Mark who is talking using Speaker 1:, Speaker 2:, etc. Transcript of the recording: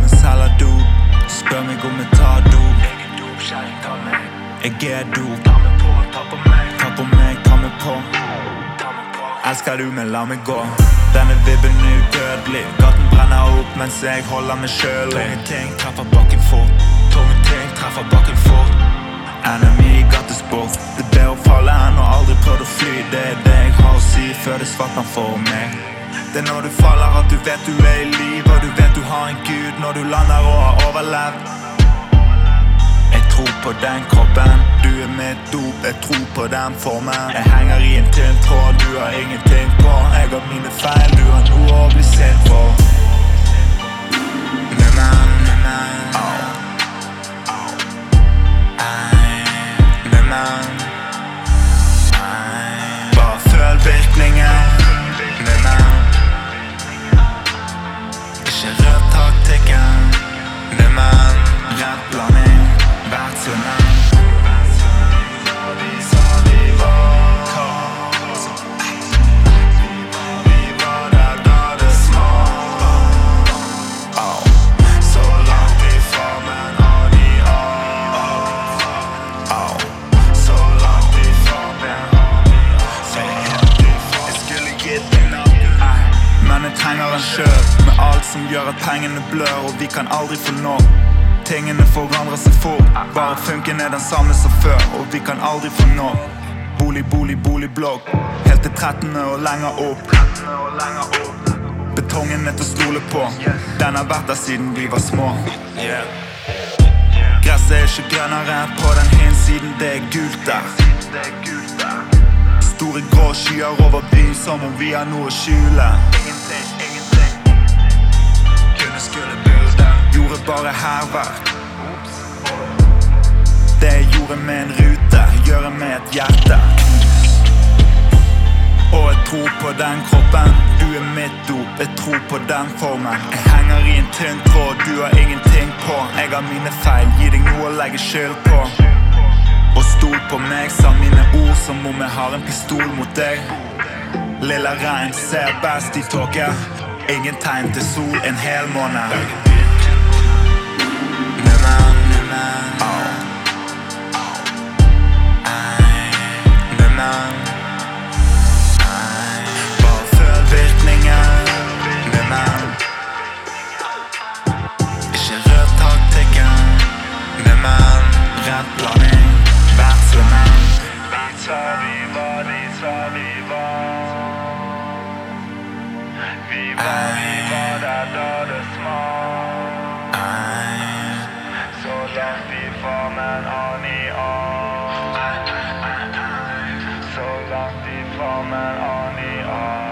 Speaker 1: selger dop. Spør meg om jeg tar dop. Jeg er dop, kjæring, ta meg. Jeg er dop. Ta meg på, ta på meg. Ta på meg, ta meg på. Elsker du, men la meg gå. Denne vibben er udødelig. Gaten brenner opp mens jeg holder meg kjølig. Tunge ting treffer bakken fort. Tunge ting treffer bakken fort. Enemy gatesport. Det ber å falle hen og aldri prøvd å fly. Det er det jeg har å si før det svartner for meg. Det er når du faller at du vet du er i liv, og du vet du har en Gud når du lander og har overlevd. Jeg tror på den kroppen, du er mitt dop. Jeg tror på den formen. Jeg henger i en tynn tråd, du har ingenting på. Jeg har mine feil, du har noe å bli sint på. Numen, au. Numen, bare føl virkningen. Numen, ikke rød taktikken. Numen, rett blanding. Vært så nær. Vi sa vi var der da det smalt. Så langt ifra, men aldri av. Så langt ifra, men aldri av. Jeg skulle gitt deg natten, men jeg trenger en selv. Med alt som gjør at pengene blør, og vi kan aldri få nok. Tingene forandrer seg fort. Bare funken er den samme som før, og vi kan aldri få nok. Bolig, bolig, bolig, blokk. Helt til 13. og lenger opp. Betongen er til å stole på. Den har vært der siden vi var små. Gresset er ikke grønnere på den hinsiden, det er gult der. Store grå skyer over byen som om vi har noe å skjule. Gjorde bare herverk. Det jeg gjorde med en rute, gjør jeg med et hjerte. Og jeg tror på den kroppen, du er mitt dop. Jeg tror på den formen. Jeg henger i en tynn tråd, du har ingenting på. Jeg har mine feil, gi deg noe å legge skyld på. Og stol på meg, sa mine ord som om jeg har en pistol mot deg. Lilla regn ser best i tåke. Ingen tegn til sol, en hel måned. Bare føl virkningen. Numen, ikke rød taktikken. Numen, rett blanding. Vært så nær. Dit sa vi var, dit sa vi var. Vi var der da det smalt. Så langt ifra, men aldri av. Så langt ifra, men aldri av.